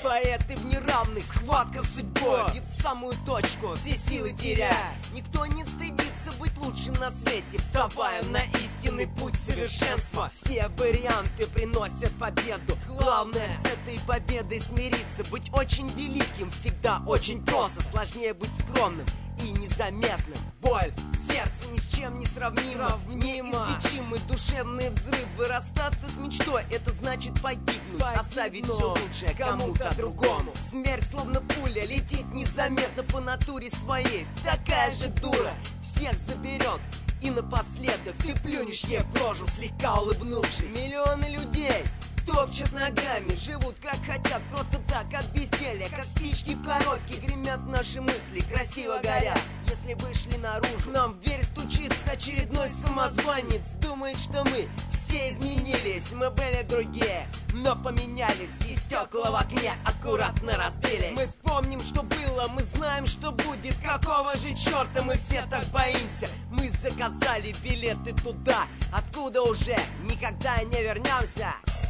Поэты в неравных схватках с судьбой бьют в самую точку, все силы теряя. Никто не стыдится быть лучшим на свете, вставая на истинный путь совершенства. Все варианты приносят победу. Главное с этой победой смириться. Быть очень великим всегда очень просто. Сложнее быть скромным и незаметным. Боль в сердце ни с чем не сравнима. Неизлечимый душевный взрыв. Вырастаться с мечтой — это значит погибнуть, оставить все лучшее кому-то другому. Смерть словно пуля летит незаметно по натуре своей. Такая же дура всех заберет. И напоследок ты плюнешь ей в рожу, слегка улыбнувшись. Миллионы людей топчут ногами, живут как хотят, просто так, от безделья. Как спички в коробке гремят наши мысли, красиво горят. Если вышли наружу, нам в дверь стучится очередной самозванец. Думает, что мы все изменились, мы были другие, но поменялись. И стекла в окне аккуратно разбились. Мы помним, что было, мы знаем, что будет. Какого же черта мы все так боимся? Мы заказали билеты туда, откуда уже никогда не вернемся.